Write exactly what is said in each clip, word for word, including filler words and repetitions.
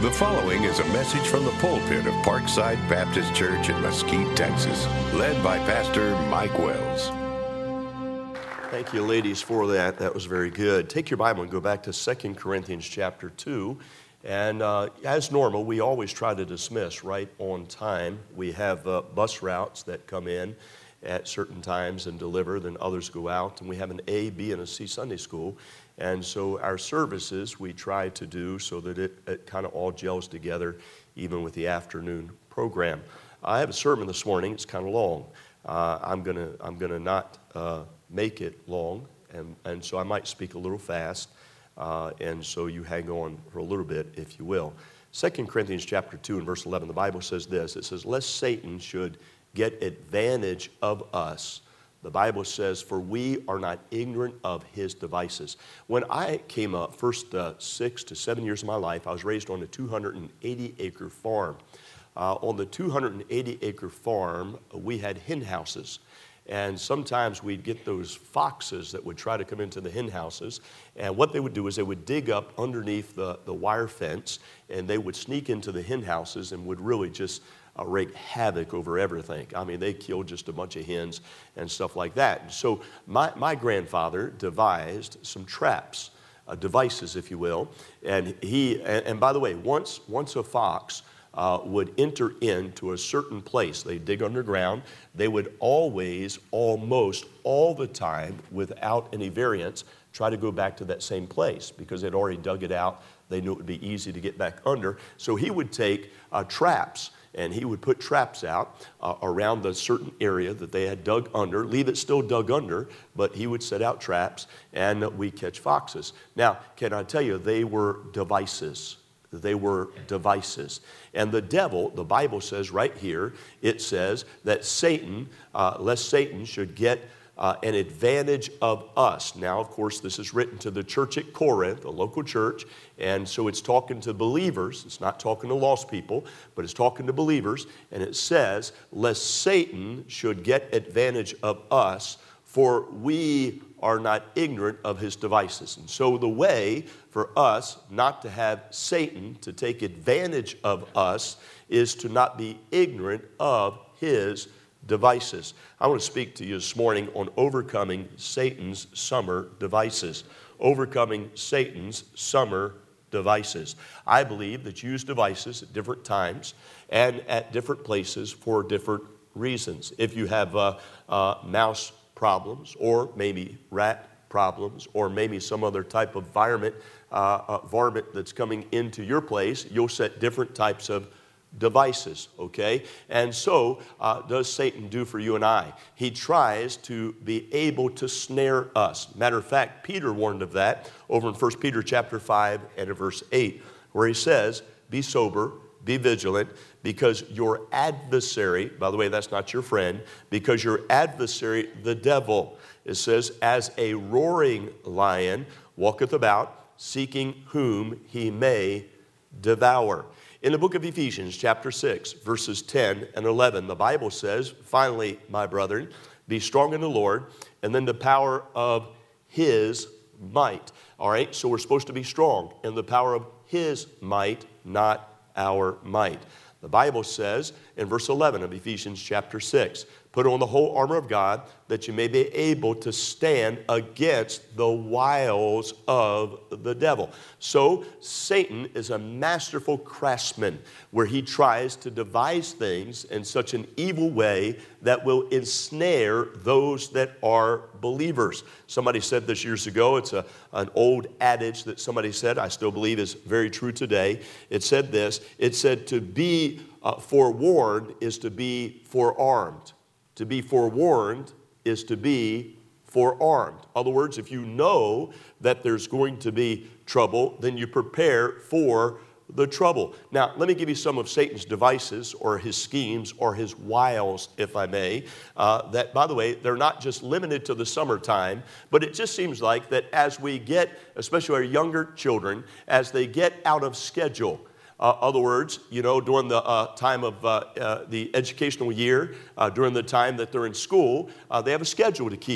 The following is a message from the pulpit of Parkside Baptist Church in Mesquite, Texas, led by Pastor Mike Wells. Thank you, ladies, for that. That was very good. Take your Bible and go back to Second Corinthians chapter two. And uh, as normal, we always try to dismiss right on time. We have uh, bus routes that come in at certain times and deliver, then others go out. And we have an A, B, and a C Sunday school. And so our services we try to do so that it, it kind of all gels together, even with the afternoon program. I have a sermon this morning. It's kind of long. Uh, I'm gonna I'm gonna not uh, make it long, and and so I might speak a little fast, uh, and so you hang on for a little bit, if you will. Second Corinthians chapter two and verse eleven. The Bible says this. It says, "Lest Satan should get advantage of us." The Bible says, "For we are not ignorant of his devices." When I came up, first uh, six to seven years of my life, I was raised on a two hundred eighty acre farm. Uh, on the two hundred eighty acre farm, we had hen houses. And sometimes we'd get those foxes that would try to come into the hen houses. And what they would do is they would dig up underneath the, the wire fence, and they would sneak into the hen houses and would really just uh, wreak havoc over everything. I mean, they killed just a bunch of hens and stuff like that. So my, my grandfather devised some traps, uh, devices, if you will. And he, and, and by the way, once, once a fox Uh, would enter into a certain place. They dig underground. They would always, almost all the time, without any variance, try to go back to that same place because they'd already dug it out. They knew it would be easy to get back under. So he would take uh, traps, and he would put traps out uh, around the certain area that they had dug under, leave it still dug under, but he would set out traps, and uh, we catch foxes. Now, can I tell you, they were devices. They were devices. And the devil, the Bible says right here, it says that Satan, uh, lest Satan should get uh, an advantage of us. Now, of course, this is written to the church at Corinth, a local church, and so it's talking to believers. It's not talking to lost people, but it's talking to believers. And it says, lest Satan should get advantage of us, for we are not ignorant of his devices. And so the way for us not to have Satan to take advantage of us is to not be ignorant of his devices. I want to speak to you this morning on overcoming Satan's summer devices. Overcoming Satan's summer devices. I believe that you use devices at different times and at different places for different reasons. If you have uh, uh, mouse problems, or maybe rat problems, or maybe some other type of environment, uh, uh, varmint that's coming into your place, you'll set different types of devices, okay? And so, uh, does Satan do for you and I? He tries to be able to snare us. Matter of fact, Peter warned of that over in First Peter chapter five and in verse eight, where he says, "Be sober, be vigilant, because your adversary," by the way, that's not your friend, "because your adversary, the devil," it says, "as a roaring lion, walketh about, seeking whom he may devour." In the book of Ephesians, chapter six, verses ten and eleven, the Bible says, "Finally, my brethren, be strong in the Lord, and then the power of his might." All right, so we're supposed to be strong in the power of his might, not our might. The Bible says in verse eleven of Ephesians chapter six, "Put on the whole armor of God, that you may be able to stand against the wiles of the devil." So Satan is a masterful craftsman, where he tries to devise things in such an evil way that will ensnare those that are believers. Somebody said this years ago. It's a, an old adage that somebody said, I still believe is very true today. It said this. It said, to be uh, forewarned is to be forearmed. To be forewarned is to be forearmed. In other words, if you know that there's going to be trouble, then you prepare for the trouble. Now, let me give you some of Satan's devices, or his schemes, or his wiles, if I may, uh, that, by the way, they're not just limited to the summertime, but it just seems like that as we get, especially our younger children, as they get out of schedule, Uh, other words, you know, during the uh, time of uh, uh, the educational year, uh, during the time that they're in school, uh, they have a schedule to keep.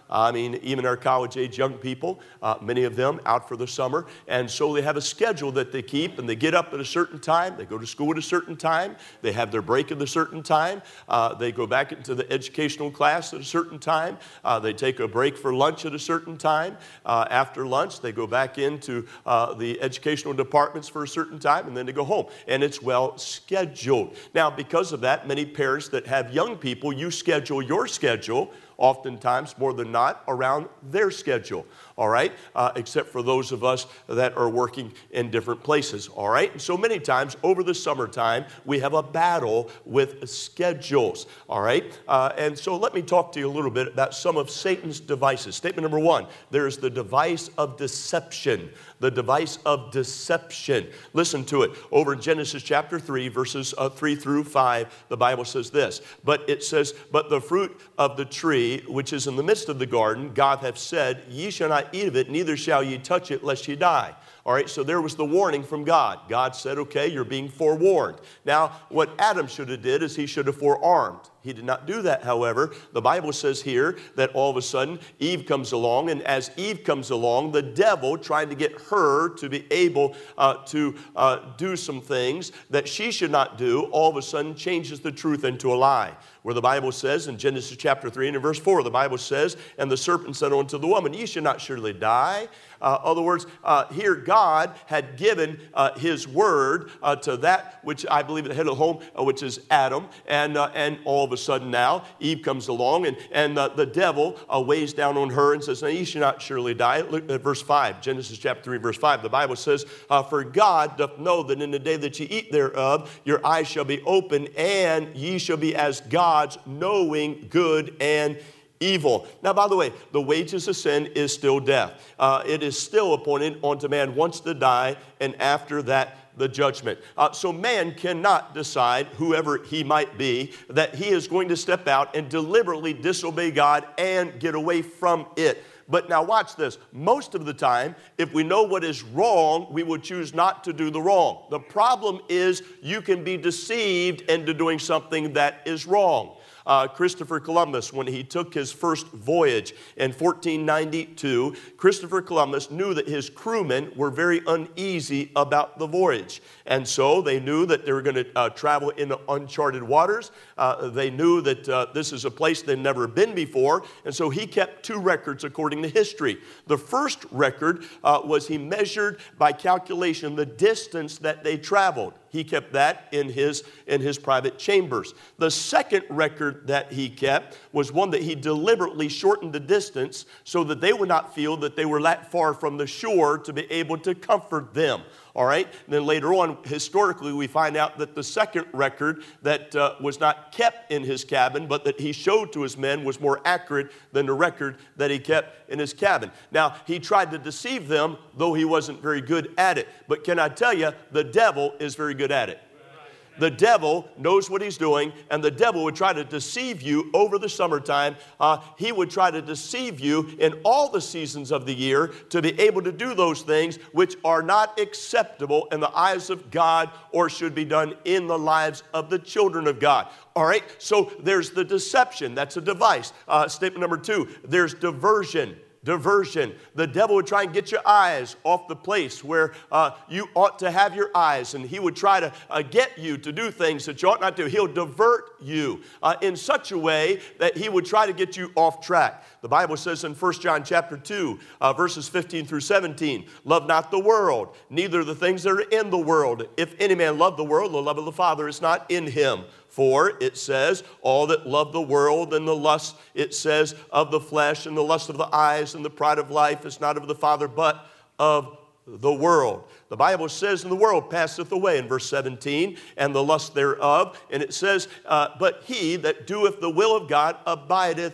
I mean, even our college-age young people, uh, many of them out for the summer. And so they have a schedule that they keep, and they get up at a certain time. They go to school at a certain time. They have their break at a certain time. Uh, they go back into the educational class at a certain time. Uh, they take a break for lunch at a certain time. Uh, after lunch, they go back into uh, the educational departments for a certain time, and then they go home. And it's well scheduled. Now, because of that, many parents that have young people, you schedule your schedule oftentimes, more than not, around their schedule, all right? Uh, except for those of us that are working in different places, all right? And so many times over the summertime, we have a battle with schedules, all right? Uh, and so let me talk to you a little bit about some of Satan's devices. Statement number one, there's the device of deception. The device of deception. Listen to it. Over in Genesis chapter three, verses uh, three through five, the Bible says this. But it says, but the fruit of the tree, which is in the midst of the garden, God hath said, ye shall not eat of it, neither shall ye touch it, lest ye die. All right, so there was the warning from God. God said, okay, you're being forewarned. Now, what Adam should have did is he should have forearmed. He did not do that, however. The Bible says here that all of a sudden Eve comes along, and as Eve comes along, the devil trying to get her to be able uh, to uh, do some things that she should not do, all of a sudden changes the truth into a lie. Where the Bible says in Genesis chapter three and in verse four, the Bible says, and the serpent said unto the woman, ye shall not surely die. Uh, other words, uh, here God had given uh, his word uh, to that which I believe the head of the home, uh, which is Adam. And uh, and all of a sudden now, Eve comes along, and, and uh, the devil uh, weighs down on her and says, now ye shall not surely die. Look at verse five, Genesis chapter three, verse five. The Bible says, uh, for God doth know that in the day that ye eat thereof, your eyes shall be opened, and ye shall be as gods, knowing good and evil. Now, by the way, the wages of sin is still death. Uh, it is still appointed unto man once to die, and after that, the judgment. Uh, so man cannot decide, whoever he might be, that he is going to step out and deliberately disobey God and get away from it. But now watch this. Most of the time, if we know what is wrong, we would choose not to do the wrong. The problem is you can be deceived into doing something that is wrong. Uh, Christopher Columbus, when he took his first voyage in fourteen ninety-two, Christopher Columbus knew that his crewmen were very uneasy about the voyage. And so they knew that they were going to uh, travel in uncharted waters. Uh, they knew that uh, this is a place they'd never been before. And so he kept two records according to history. The first record uh, was he measured by calculation the distance that they traveled. He kept that in his, in his private chambers. The second record that he kept was one that he deliberately shortened the distance so that they would not feel that they were that far from the shore to be able to comfort them. All right? And then later on, historically, we find out that the second record that uh, was not kept in his cabin, but that he showed to his men, was more accurate than the record that he kept in his cabin. Now, he tried to deceive them, though he wasn't very good at it. But can I tell you, the devil is very good at it. The devil knows what he's doing, and the devil would try to deceive you over the summertime. Uh, he would try to deceive you in all the seasons of the year to be able to do those things which are not acceptable in the eyes of God or should be done in the lives of the children of God. All right, so there's the deception. That's a device. Uh, statement number two, there's diversion. Diversion. The devil would try and get your eyes off the place where uh, you ought to have your eyes, and he would try to uh, get you to do things that you ought not to. He'll divert you uh, in such a way that he would try to get you off track. The Bible says in First John chapter two, uh, verses fifteen through seventeen, love not the world, neither the things that are in the world. If any man love the world, the love of the Father is not in him. For it says, all that love the world and the lust, it says, of the flesh and the lust of the eyes and the pride of life is not of the Father, but of the world. The Bible says, and the world passeth away in verse seventeen, and the lust thereof. And it says, uh, but he that doeth the will of God abideth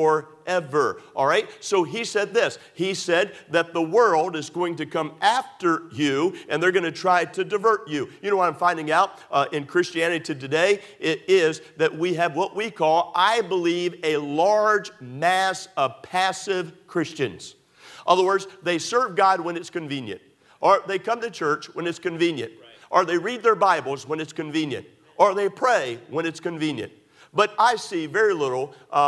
forever. All right? So he said this. He said that the world is going to come after you, and they're going to try to divert you. You know what I'm finding out uh, in Christianity today? It is that we have what we call, I believe, a large mass of passive Christians. In other words, they serve God when it's convenient. Or they come to church when it's convenient. Right. Or they read their Bibles when it's convenient. Or they pray when it's convenient. But I see very little uh,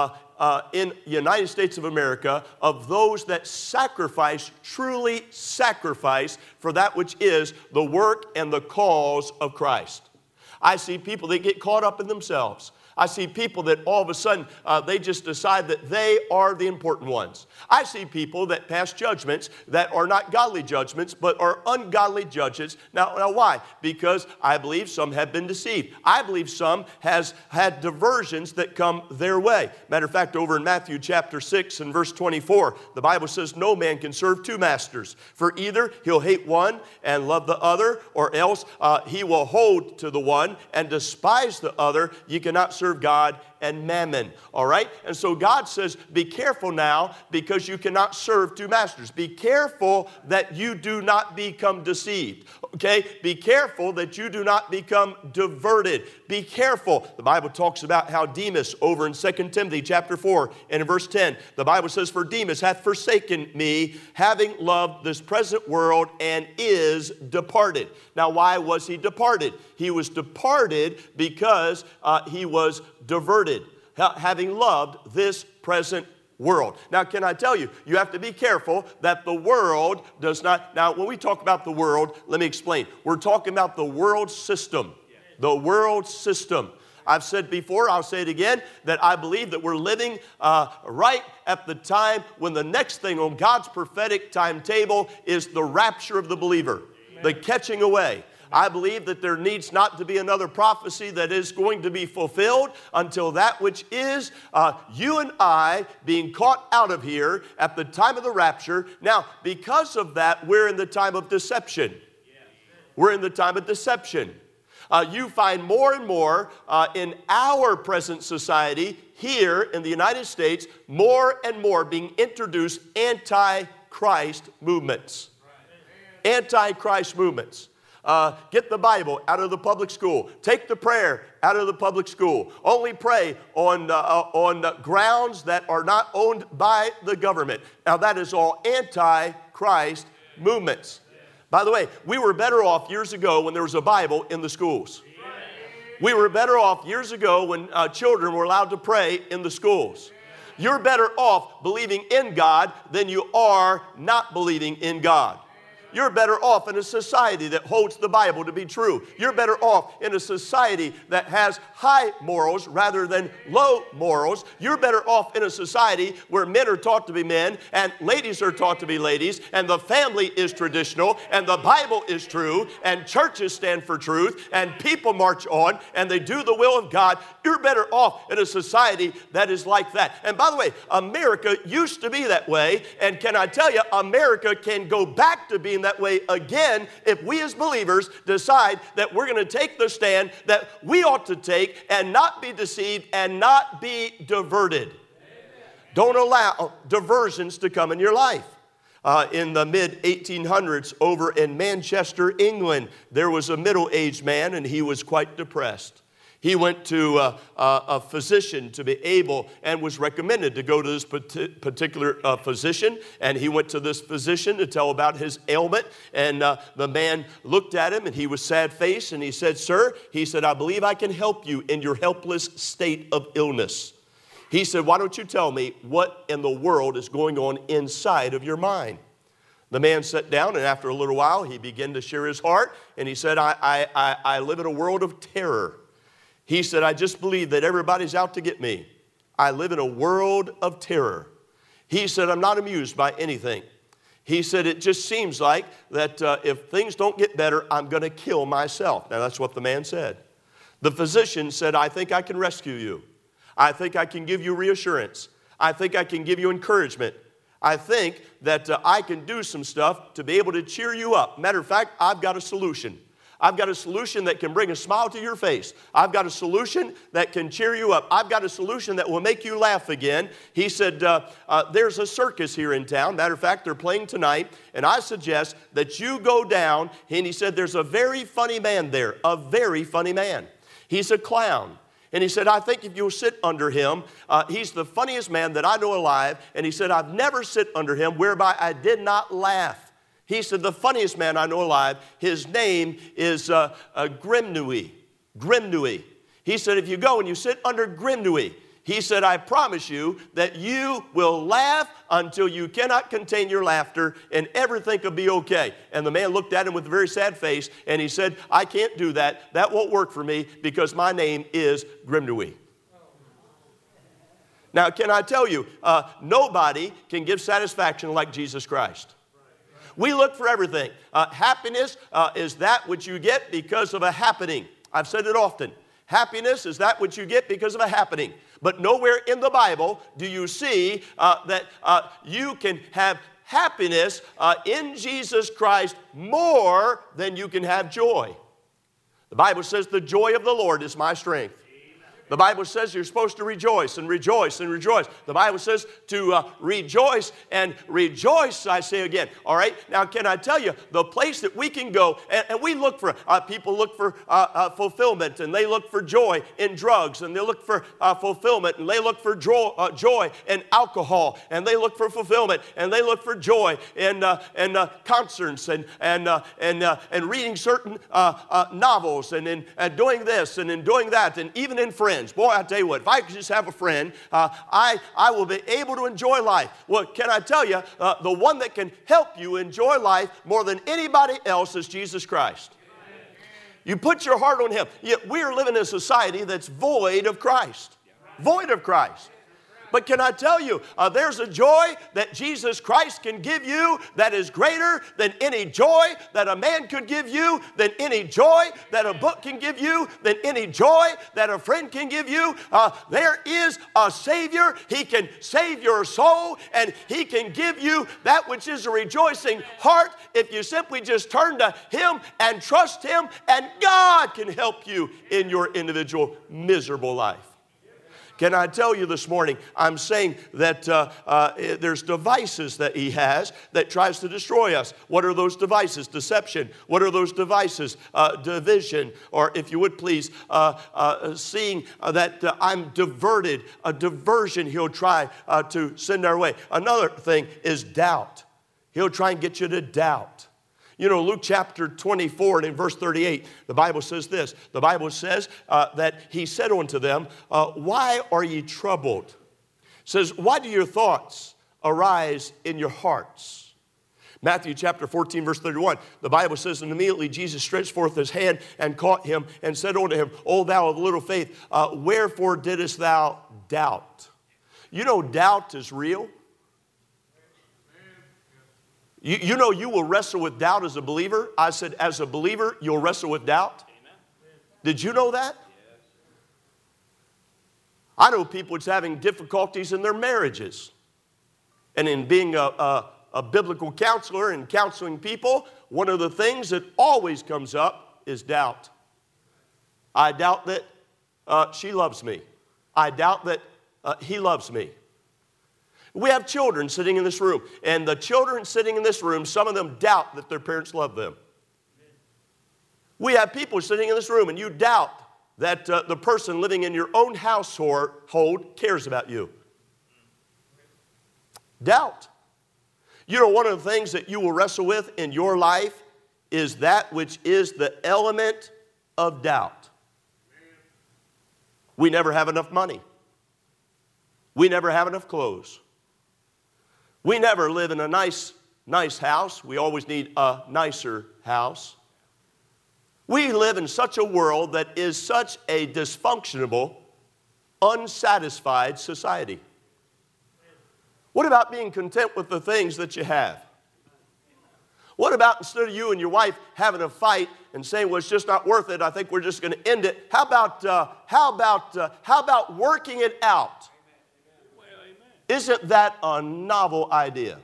uh, in the United States of America of those that sacrifice, truly sacrifice for that which is the work and the cause of Christ. I see people that get caught up in themselves. I see people that all of a sudden, uh, they just decide that they are the important ones. I see people that pass judgments that are not godly judgments, but are ungodly judges. Now, now why? Because I believe some have been deceived. I believe some has had diversions that come their way. Matter of fact, over in Matthew chapter six and verse twenty-four, the Bible says, no man can serve two masters. For either he'll hate one and love the other, or else uh, he will hold to the one and despise the other. You cannot serve Serve God and mammon, all right? And so God says, be careful now because you cannot serve two masters. Be careful that you do not become deceived, okay? Be careful that you do not become diverted. Be careful. The Bible talks about how Demas over in Second Timothy chapter four and in verse ten, the Bible says, for Demas hath forsaken me, having loved this present world, and is departed. Now, why was he departed? He was departed because uh, he was diverted, having loved this present world. Now, can I tell you, you have to be careful that the world does not. Now, when we talk about the world, let me explain. We're talking about the world system. The world system. I've said before, I'll say it again, that I believe that we're living uh, right at the time when the next thing on God's prophetic timetable is the rapture of the believer, Amen. The catching away. I believe that there needs not to be another prophecy that is going to be fulfilled until that which is uh, you and I being caught out of here at the time of the rapture. Now, because of that, we're in the time of deception. We're in the time of deception. Uh, you find more and more uh, in our present society here in the United States, more and more being introduced anti-Christ movements. Anti-Christ movements. Uh, get the Bible out of the public school. Take the prayer out of the public school. Only pray on, uh, on uh, grounds that are not owned by the government. Now that is all anti-Christ movements. By the way, we were better off years ago when there was a Bible in the schools. We were better off years ago when uh, children were allowed to pray in the schools. You're better off believing in God than you are not believing in God. You're better off in a society that holds the Bible to be true. You're better off in a society that has high morals rather than low morals. You're better off in a society where men are taught to be men and ladies are taught to be ladies, and the family is traditional and the Bible is true and churches stand for truth and people march on and they do the will of God. You're better off in a society that is like that. And by the way, America used to be that way, and can I tell you, America can go back to being that way again if we as believers decide that we're going to take the stand that we ought to take and not be deceived and not be diverted. Amen. Don't allow diversions to come in your life. Uh, in the mid eighteen hundreds over in Manchester, England, there was a middle-aged man and he was quite depressed. He went to uh, uh, a physician to be able and was recommended to go to this particular uh, physician. And he went to this physician to tell about his ailment. And uh, the man looked at him and he was sad-faced and he said, "Sir," he said, "I believe I can help you in your helpless state of illness." He said, "Why don't you tell me what in the world is going on inside of your mind?" The man sat down, and after a little while, he began to share his heart. And he said, I, I, I, I live in a world of terror. He said, "I just believe that everybody's out to get me. I live in a world of terror." He said, "I'm not amused by anything." He said, "It just seems like that uh, if things don't get better, I'm going to kill myself." Now, that's what the man said. The physician said, "I think I can rescue you. I think I can give you reassurance. I think I can give you encouragement. I think that uh, I can do some stuff to be able to cheer you up. Matter of fact, I've got a solution. I've got a solution that can bring a smile to your face. I've got a solution that can cheer you up. I've got a solution that will make you laugh again." He said, uh, uh, "There's a circus here in town. Matter of fact, they're playing tonight, and I suggest that you go down." And he said, "There's a very funny man there, a very funny man. He's a clown." And he said, "I think if you'll sit under him, uh, he's the funniest man that I know alive." And he said, "I've never sit under him whereby I did not laugh." He said, "The funniest man I know alive, his name is uh, uh, Grimnui. Grimnui." He said, "If you go and you sit under Grimnui, He said, I promise you that you will laugh until you cannot contain your laughter and everything will be okay. And the man looked at him with a very sad face and he said, I can't do that. That won't work for me because my name is Grimdewey. Now, can I tell you, uh, nobody can give satisfaction like Jesus Christ. We look for everything. Uh, happiness uh, is that which you get because of a happening. I've said it often. Happiness is that which you get because of a happening. But nowhere in the Bible do you see uh, that uh, you can have happiness uh, in Jesus Christ more than you can have joy. The Bible says the joy of the Lord is my strength. The Bible says you're supposed to rejoice and rejoice and rejoice. The Bible says to uh, rejoice and rejoice, I say again. All right? Now, can I tell you, the place that we can go, and, and we look for, uh, people look for uh, uh, fulfillment, and they look for joy in drugs, and they look for uh, fulfillment, and they look for joy, uh, joy in alcohol, and they look for fulfillment, and they look for joy in, uh, in uh, concerts, and, and, uh, and, uh, and reading certain uh, uh, novels, and in and doing this, and in doing that, and even in friends. Boy, I tell you what, if I could just have a friend, uh, I, I will be able to enjoy life. Well, can I tell you, uh, the one that can help you enjoy life more than anybody else is Jesus Christ. You put your heart on Him. Yet we are living in a society that's void of Christ. Void of Christ. But can I tell you, uh, there's a joy that Jesus Christ can give you that is greater than any joy that a man could give you, than any joy that a book can give you, than any joy that a friend can give you. Uh, there is a Savior. He can save your soul, and He can give you that which is a rejoicing heart if you simply just turn to Him and trust Him, and God can help you in your individual miserable life. Can I tell you this morning, I'm saying that uh, uh, there's devices that he has that tries to destroy us. What are those devices? Deception. What are those devices? Uh, division. Or if you would please, uh, uh, seeing uh, that uh, I'm diverted, a diversion he'll try uh, to send our way. Another thing is doubt. He'll try and get you to doubt. You know, Luke chapter twenty-four and in verse thirty-eight, the Bible says this. The Bible says uh, that he said unto them, uh, why are ye troubled? It says, why do your thoughts arise in your hearts? Matthew chapter fourteen, verse thirty-one, the Bible says, and immediately Jesus stretched forth his hand and caught him and said unto him, O thou of little faith, uh, wherefore didst thou doubt? You know, doubt is real. You, you know you will wrestle with doubt as a believer. I said, as a believer, you'll wrestle with doubt. Amen. Did you know that? Yes. I know people that's having difficulties in their marriages. And in being a, a, a biblical counselor and counseling people, one of the things that always comes up is doubt. I doubt that uh, she loves me. I doubt that uh, he loves me. We have children sitting in this room, and the children sitting in this room, some of them doubt that their parents love them. We have people sitting in this room, and you doubt that uh, the person living in your own household cares about you. Doubt. You know, one of the things that you will wrestle with in your life is that which is the element of doubt. We never have enough money. We never have enough clothes. We never live in a nice, nice house. We always need a nicer house. We live in such a world that is such a dysfunctional, unsatisfied society. What about being content with the things that you have? What about instead of you and your wife having a fight and saying, well, it's just not worth it, I think we're just going to end it. How about, uh, how about, uh, how about working it out? Isn't that a novel idea?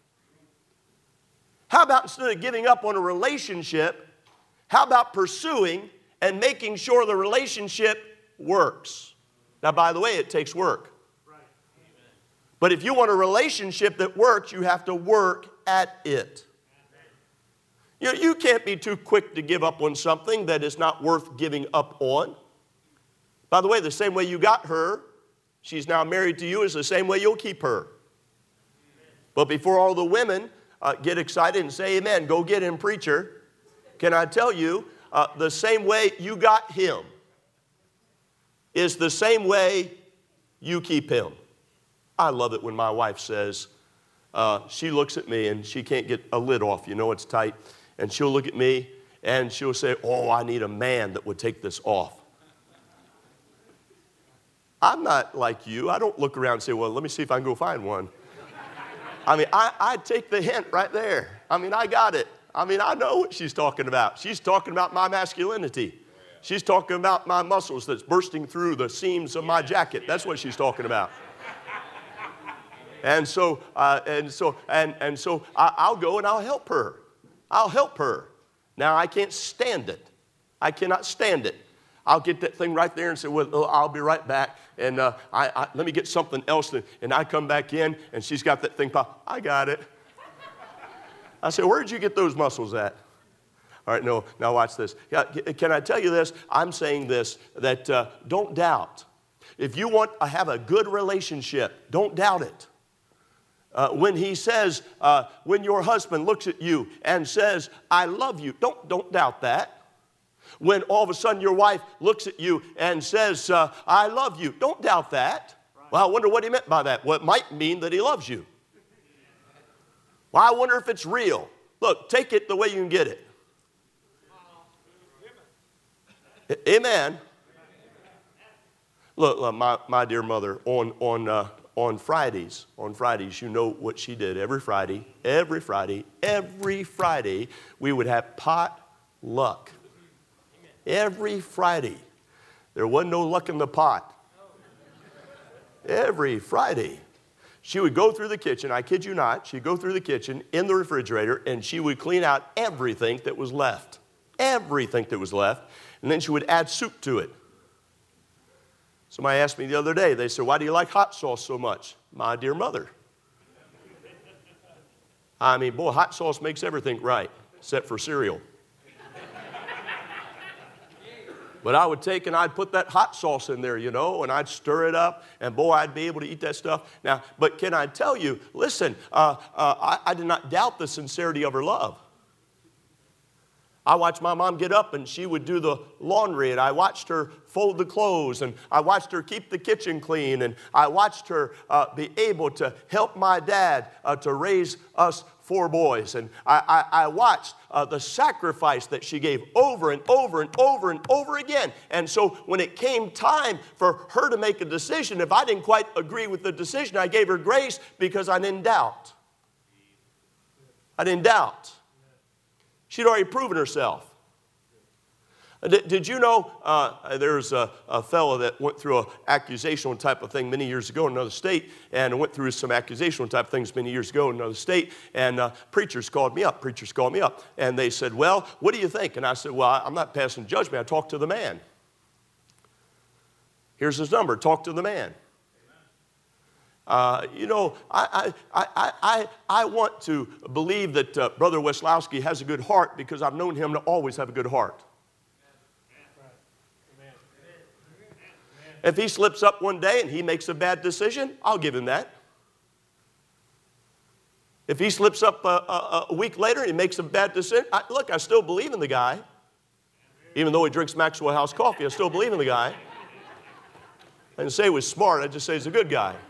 How about instead of giving up on a relationship, how about pursuing and making sure the relationship works? Now, by the way, it takes work. But if you want a relationship that works, you have to work at it. You know, you can't be too quick to give up on something that is not worth giving up on. By the way, the same way you got her, she's now married to you, is the same way you'll keep her. But before all the women uh, get excited and say, amen, go get him, preacher, can I tell you, uh, the same way you got him is the same way You keep him. I love it when my wife says, uh, she looks at me and she can't get a lid off. You know it's tight. And she'll look at me and she'll say, oh, I need a man that would take this off. I'm not like you. I don't look around and say, well, let me see if I can go find one. I mean, I, I take the hint right there. I mean, I got it. I mean, I know what she's talking about. She's talking about my masculinity. She's talking about my muscles that's bursting through the seams of my jacket. That's what she's talking about. And so, uh, and so, and, and so I, I'll go and I'll help her. I'll help her. Now, I can't stand it. I cannot stand it. I'll get that thing right there and say, well, I'll be right back. And uh, I, I, let me get something else. And I come back in, and she's got that thing pop. I got it. I say, where did you get those muscles at? All right, no, now watch this. Can I tell you this? I'm saying this, that uh, don't doubt. If you want to have a good relationship, don't doubt it. Uh, when he says, uh, when your husband looks at you and says, I love you, don't, don't doubt that. When all of a sudden your wife looks at you and says, uh, I love you, don't doubt that. Right. Well, I wonder what he meant by that. Well, it might mean that he loves you. Well, I wonder if it's real. Look, take it the way you can get it. Amen. Look, look my, my dear mother, on, on, uh, on Fridays, on Fridays, you know what she did every Friday, every Friday, every Friday, we would have potluck. Every Friday. There wasn't no luck in the pot. Every Friday. She would go through the kitchen, I kid you not, she'd go through the kitchen in the refrigerator and she would clean out everything that was left. Everything that was left. And then she would add soup to it. Somebody asked me the other day, they said, why do you like hot sauce so much? My dear mother. I mean, boy, hot sauce makes everything right, except for cereal. But I would take and I'd put that hot sauce in there, you know, and I'd stir it up, and boy, I'd be able to eat that stuff. Now, but can I tell you, listen, uh, uh, I, I did not doubt the sincerity of her love. I watched my mom get up and she would do the laundry, and I watched her fold the clothes, and I watched her keep the kitchen clean, and I watched her uh, be able to help my dad uh, to raise us four boys. And I, I, I watched uh, the sacrifice that she gave over and over and over and over again. And so when it came time for her to make a decision, if I didn't quite agree with the decision, I gave her grace because I didn't doubt. I didn't doubt. She'd already proven herself. Did, did you know uh, there's a, a fellow that went through an accusational type of thing many years ago in another state, and went through some accusational type of things many years ago in another state, and uh, preachers called me up, preachers called me up, and they said, well, what do you think? And I said, well, I'm not passing judgment, I talked to the man. Here's his number, talk to the man. Uh, you know, I, I, I, I, I want to believe that uh, Brother Weslowski has a good heart because I've known him to always have a good heart. If he slips up one day and he makes a bad decision, I'll give him that. If he slips up a, a, a week later and he makes a bad decision, I, look, I still believe in the guy. Even though he drinks Maxwell House coffee, I still believe in the guy. I didn't say he was smart, I just say he's a good guy.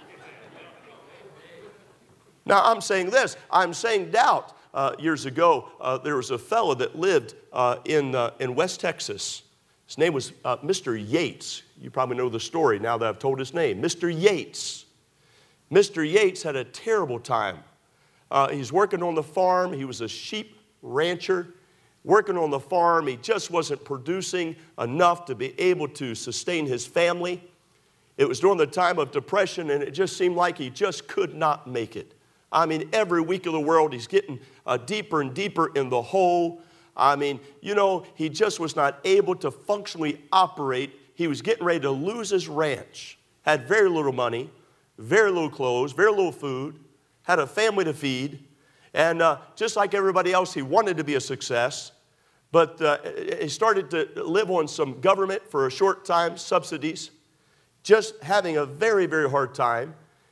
Now, I'm saying this. I'm saying doubt. Uh, years ago, uh, there was a fellow that lived uh, in, uh, in West Texas. His name was uh, Mister Yates. You probably know the story now that I've told his name. Mister Yates. Mister Yates had a terrible time. Uh, he's working on the farm. He was a sheep rancher. Working on the farm, he just wasn't producing enough to be able to sustain his family. It was during the time of depression, and it just seemed like he just could not make it. I mean, every week of the world, he's getting uh, deeper and deeper in the hole. I mean, you know, he just was not able to functionally operate. He was getting ready to lose his ranch, had very little money, very little clothes, very little food, had a family to feed, and uh, just like everybody else, he wanted to be a success, but uh, he started to live on some government for a short time, subsidies, just having a very, very hard time.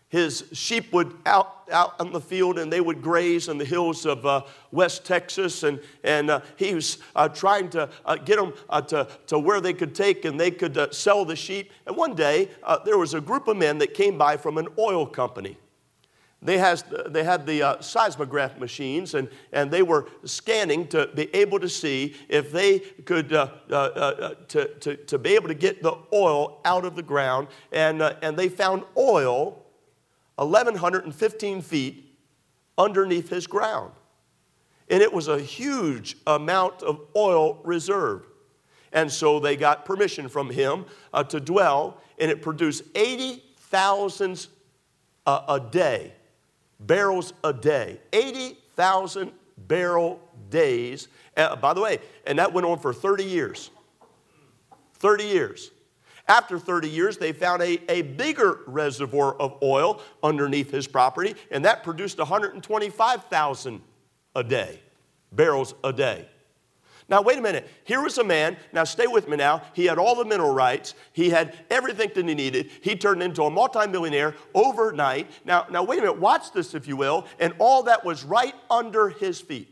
His sheep would out, out in the field, and they would graze in the hills of uh, West Texas, and, and uh, he was uh, trying to uh, get them uh, to, to where they could take and they could uh, sell the sheep. And one day, uh, there was a group of men that came by from an oil company. They, has, they had the uh, seismograph machines, and, and they were scanning to be able to see if they could, uh, uh, uh, to, to, to be able to get the oil out of the ground. And, uh, and they found oil eleven fifteen feet underneath his ground. And it was a huge amount of oil reserved. And so they got permission from him uh, to dwell, and it produced eighty thousand uh, a day, barrels a day. eighty thousand barrel days. Uh, by the way, and that went on for thirty years. thirty years. After thirty years, they found a, a bigger reservoir of oil underneath his property, and that produced one hundred twenty-five thousand a day, barrels a day. Now, wait a minute. Here was a man, now stay with me now, he had all the mineral rights, he had everything that he needed, he turned into a multimillionaire overnight. Now, now wait a minute, watch this if you will, and all that was right under his feet.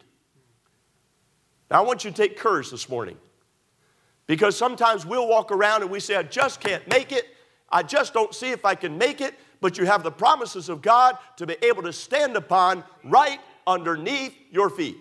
Now, I want you to take courage this morning. Because sometimes we'll walk around and we say, I just can't make it. I just don't see if I can make it. But you have the promises of God to be able to stand upon right underneath your feet.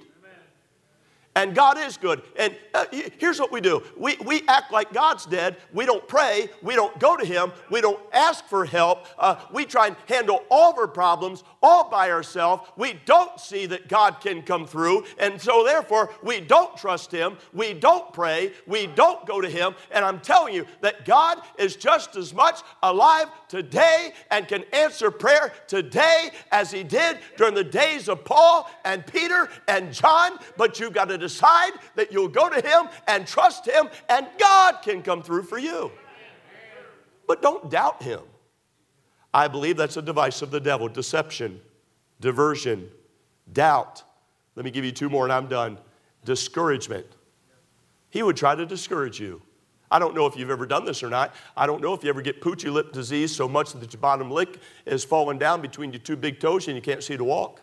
And God is good. And uh, here's what we do. We, we act like God's dead. We don't pray. We don't go to Him. We don't ask for help. Uh, we try and handle all of our problems all by ourselves. We don't see that God can come through. And so therefore, we don't trust Him. We don't pray. We don't go to Him. And I'm telling you that God is just as much alive today and can answer prayer today as He did during the days of Paul and Peter and John. But you've got to decide that you'll go to Him and trust Him, and God can come through for you. But don't doubt Him. I believe that's a device of the devil. Deception, diversion, doubt. Let me give you two more and I'm done. Discouragement. He would try to discourage you. I don't know if you've ever done this or not. I don't know if you ever get poochy lip disease so much that your bottom lip is falling down between your two big toes and you can't see to walk.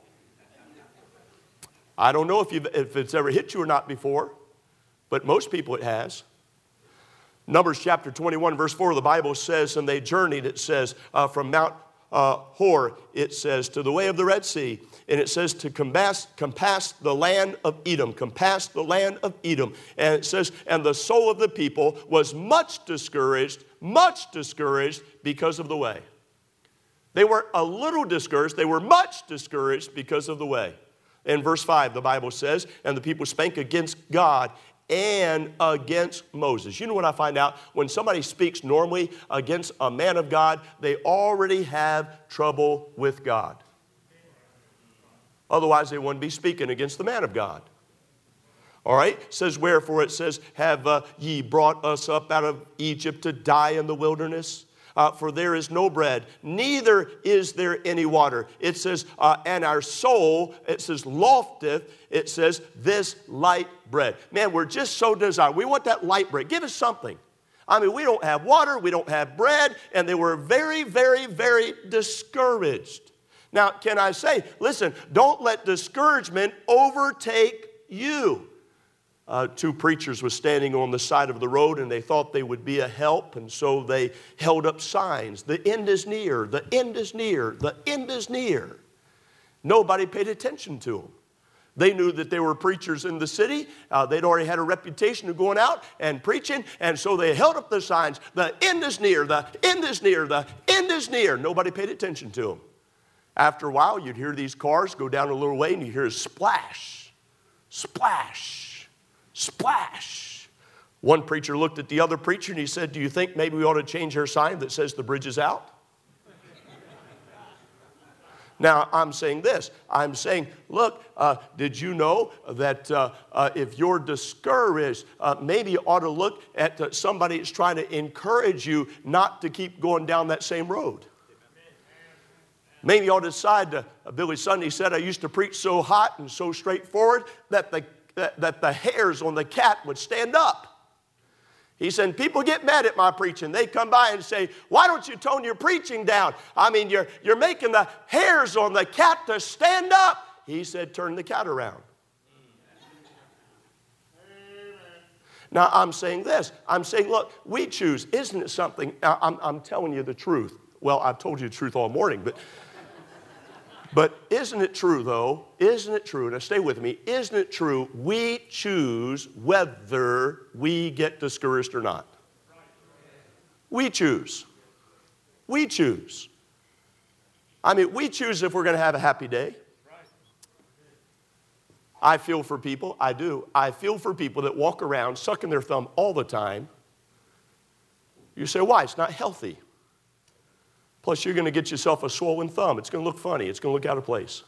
I don't know if, you've, if it's ever hit you or not before, but most people it has. Numbers chapter twenty-one, verse four, the Bible says, and they journeyed, it says, uh, from Mount uh, Hor, it says, to the way of the Red Sea. And it says to compass, compass the land of Edom, compass the land of Edom. And it says, and the soul of the people was much discouraged, much discouraged because of the way. They weren't a little discouraged, they were much discouraged because of the way. In verse five, the Bible says, and the people spake against God and against Moses. You know what I find out? When somebody speaks normally against a man of God, they already have trouble with God. Otherwise, they wouldn't be speaking against the man of God. All right? It says, wherefore it says, have uh, ye brought us up out of Egypt to die in the wilderness? Uh, for there is no bread, neither is there any water. It says, uh, and our soul, it says, lofteth, it says, this light bread. Man, we're just so desired. We want that light bread. Give us something. I mean, we don't have water, we don't have bread, and they were very, very, very discouraged. Now, can I say, listen, don't let discouragement overtake you. Uh, two preachers were standing on the side of the road, and they thought they would be a help, and so they held up signs. The end is near, the end is near, the end is near. Nobody paid attention to them. They knew that they were preachers in the city. Uh, they'd already had a reputation of going out and preaching, and so they held up the signs. The end is near, the end is near, the end is near. Nobody paid attention to them. After a while, you'd hear these cars go down a little way, and you'd hear a splash, splash. Splash. One preacher looked at the other preacher and he said, do you think maybe we ought to change our sign that says the bridge is out? Now, I'm saying this. I'm saying, look, uh, did you know that uh, uh, if you're discouraged, uh, maybe you ought to look at uh, somebody that's trying to encourage you not to keep going down that same road. Maybe you ought to decide, to, uh, Billy Sunday said, I used to preach so hot and so straightforward that the That, that the hairs on the cat would stand up. He said, people get mad at my preaching. They come by and say, why don't you tone your preaching down? I mean, you're, you're making the hairs on the cat to stand up. He said, turn the cat around. Now, I'm saying this. I'm saying, look, we choose. Isn't it something? I'm, I'm telling you the truth. Well, I've told you the truth all morning, but, but isn't it true, though? Isn't it true? Now, stay with me. Isn't it true we choose whether we get discouraged or not? We choose. We choose. I mean, we choose if we're going to have a happy day. I feel for people, I do. I feel for people that walk around sucking their thumb all the time. You say, why? It's not healthy. Plus, you're going to get yourself a swollen thumb. It's going to look funny. It's going to look out of place.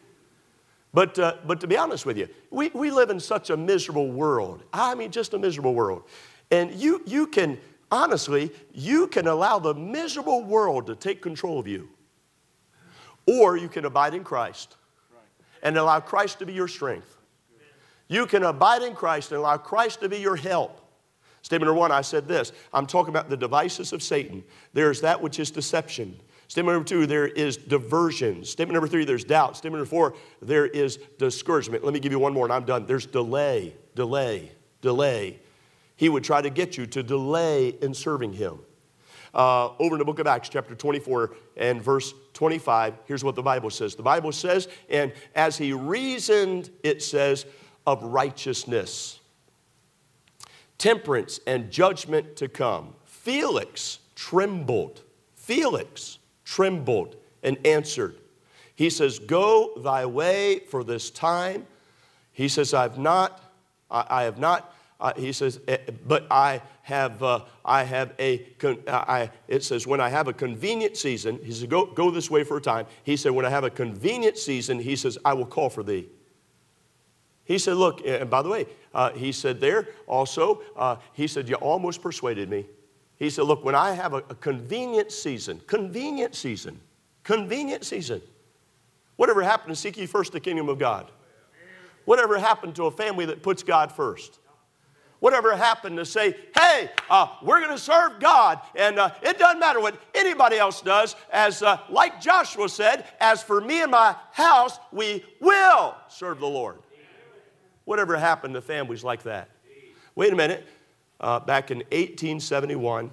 But, uh, but to be honest with you, we, we live in such a miserable world. I mean, just a miserable world. And you, you can, honestly, you can allow the miserable world to take control of you. Or you can abide in Christ and allow Christ to be your strength. You can abide in Christ and allow Christ to be your help. Statement number one, I said this. I'm talking about the devices of Satan. There's that which is deception. Statement number two, there is diversion. Statement number three, there's doubt. Statement number four, there is discouragement. Let me give you one more and I'm done. There's delay, delay, delay. He would try to get you to delay in serving him. Uh, over in the book of Acts, chapter twenty-four and verse twenty-five, here's what the Bible says. The Bible says, and as he reasoned, it says, of righteousness, temperance, and judgment to come. Felix trembled. Felix trembled and answered. He says, go thy way for this time. He says, I've not, I, I have not, uh, he says, but I have, uh, I have a, con- I, it says, when I have a convenient season, he said, go, go this way for a time. He said, when I have a convenient season, he says, I will call for thee. He said, look, and by the way, uh, he said there also, uh, he said, you almost persuaded me. He said, look, when I have a, a convenient season, convenient season, convenient season, whatever happened to seek ye first the kingdom of God? Whatever happened to a family that puts God first? Whatever happened to say, hey, uh, we're going to serve God, and uh, it doesn't matter what anybody else does, as uh, like Joshua said, as for me and my house, we will serve the Lord. Whatever happened to families like that? Wait a minute. Uh, back in eighteen seventy-one,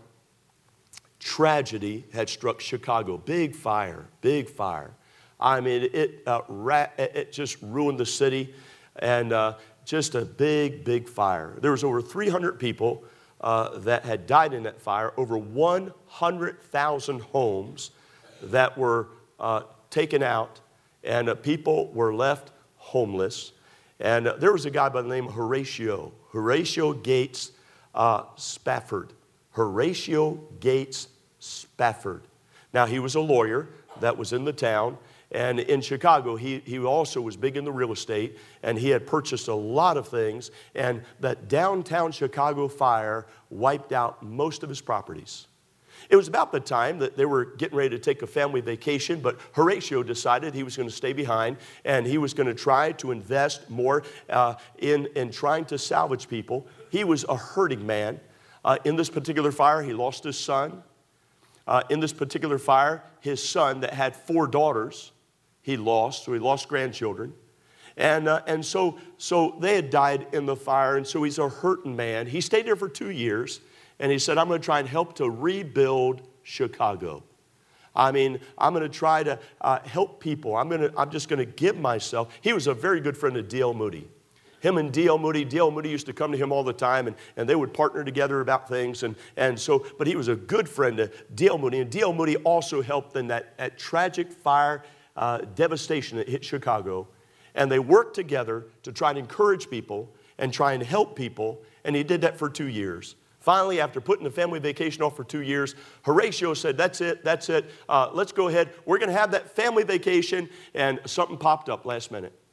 tragedy had struck Chicago. Big fire, big fire. I mean, it, uh, ra- it just ruined the city, and uh, just a big, big fire. There was over three hundred people uh, that had died in that fire, over one hundred thousand homes that were uh, taken out, and uh, people were left homeless. And uh, there was a guy by the name of Horatio, Horatio Gates uh, Spafford. Horatio Gates Spafford. Now, he was a lawyer that was in the town. And in Chicago, he, he also was big in the real estate, and he had purchased a lot of things. And that downtown Chicago fire wiped out most of his properties. It was about the time that they were getting ready to take a family vacation, but Horatio decided he was going to stay behind, and he was going to try to invest more uh, in, in trying to salvage people. He was a hurting man. Uh, in this particular fire, he lost his son. Uh, in this particular fire, his son that had four daughters, he lost, so he lost grandchildren. And, uh, and so, so they had died in the fire, and so he's a hurting man. He stayed there for two years, and he said, I'm going to try and help to rebuild Chicago. I mean, I'm going to try to uh, help people. I'm, going to, I'm just going to give myself. He was a very good friend of D L Moody. Him and D L Moody, D L Moody used to come to him all the time, and, and they would partner together about things. And, and so, but he was a good friend to D L Moody, and D L Moody also helped in that, that tragic fire uh, devastation that hit Chicago. And they worked together to try and encourage people and try and help people, and he did that for two years. Finally, after putting the family vacation off for two years, Horatio said, that's it, that's it. Uh, let's go ahead. We're going to have that family vacation. And something popped up last minute.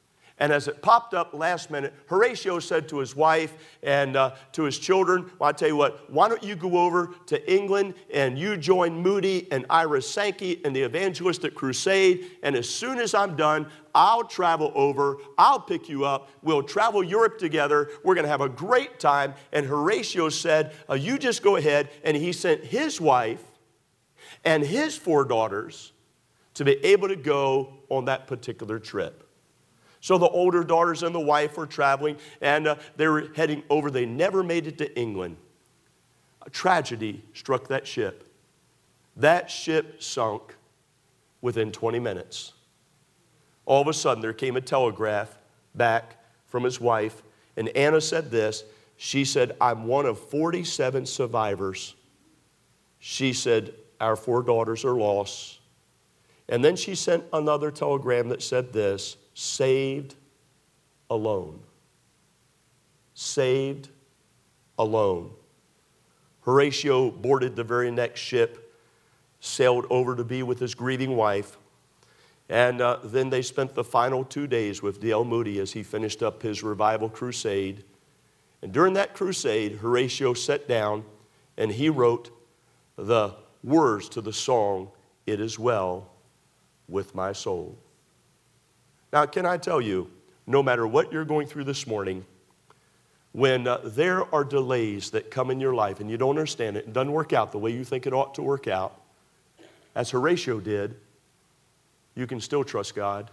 And as it popped up last minute, Horatio said to his wife and uh, to his children, well, I'll tell you what, why don't you go over to England and you join Moody and Ira Sankey in the evangelistic crusade, and as soon as I'm done, I'll travel over, I'll pick you up, we'll travel Europe together, we're going to have a great time. And Horatio said, uh, you just go ahead, and he sent his wife and his four daughters to be able to go on that particular trip. So the older daughters and the wife were traveling, and uh, they were heading over. They never made it to England. A tragedy struck that ship. That ship sunk within twenty minutes. All of a sudden, there came a telegraph back from his wife, and Anna said this. She said, I'm one of forty-seven survivors. She said, our four daughters are lost. And then she sent another telegram that said this, saved alone. Saved alone. Horatio boarded the very next ship, sailed over to be with his grieving wife, and uh, then they spent the final two days with D L Moody as he finished up his revival crusade. And during that crusade, Horatio sat down and he wrote the words to the song, It Is Well With My Soul. Now, can I tell you, no matter what you're going through this morning, when uh, there are delays that come in your life and you don't understand it, it doesn't work out the way you think it ought to work out, as Horatio did, you can still trust God.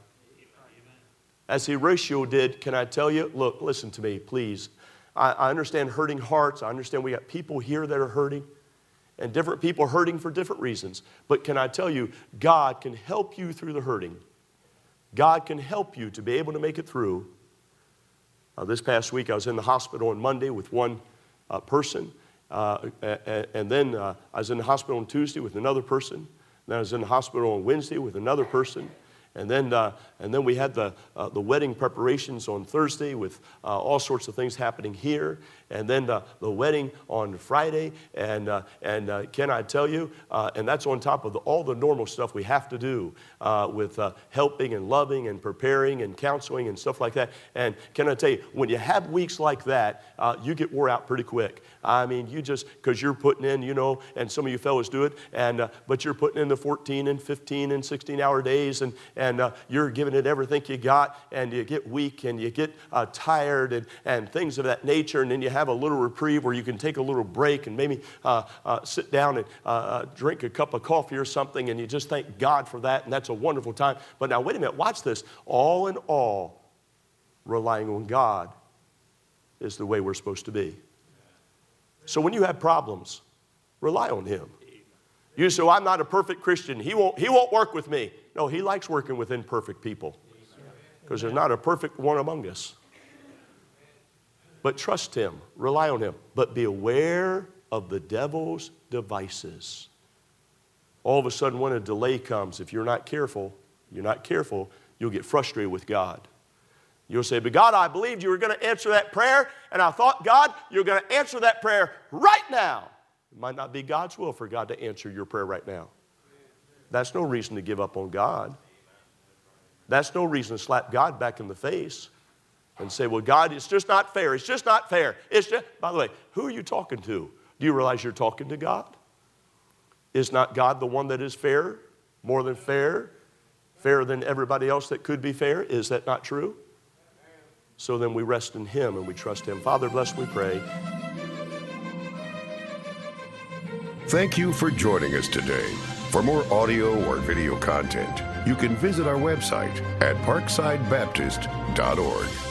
As Horatio did, can I tell you, look, listen to me, please. I, I understand hurting hearts. I understand we got people here that are hurting, and different people are hurting for different reasons. But can I tell you, God can help you through the hurting. God can help you to be able to make it through. Uh, this past week, I was in the hospital on Monday with one uh, person, uh, and, and then uh, I was in the hospital on Tuesday with another person. Then I was in the hospital on Wednesday with another person. And then, uh, and then we had the, uh, the wedding preparations on Thursday with uh, all sorts of things happening here. And then uh, the wedding on Friday. And, uh, and uh, can I tell you, uh, and that's on top of the, all the normal stuff we have to do uh, with uh, helping and loving and preparing and counseling and stuff like that. And can I tell you, when you have weeks like that, uh, you get wore out pretty quick. I mean, you just, because you're putting in, you know, and some of you fellows do it, and uh, but you're putting in the fourteen and fifteen and sixteen hour days, and, and uh, you're giving it everything you got, and you get weak, and you get uh, tired, and, and things of that nature, and then you have a little reprieve where you can take a little break and maybe uh, uh, sit down and uh, uh, drink a cup of coffee or something, and you just thank God for that, and that's a wonderful time. But now, wait a minute, watch this. All in all, relying on God is the way we're supposed to be. So when you have problems, rely on Him. You say, well, I'm not a perfect Christian. He won't, he won't work with me. No, He likes working with imperfect people because there's not a perfect one among us. But trust Him. Rely on Him. But be aware of the devil's devices. All of a sudden, when a delay comes, if you're not careful, you're not careful, you'll get frustrated with God. You'll say, but God, I believed you were going to answer that prayer, and I thought, God, you're going to answer that prayer right now. It might not be God's will for God to answer your prayer right now. That's no reason to give up on God. That's no reason to slap God back in the face and say, well, God, it's just not fair. It's just not fair. It's just, by the way, who are you talking to? Do you realize you're talking to God? Is not God the one that is fair, more than fair, fairer than everybody else that could be fair? Is that not true? So then we rest in Him and we trust Him. Father, bless, we pray. Thank you for joining us today. For more audio or video content, you can visit our website at parkside baptist dot org.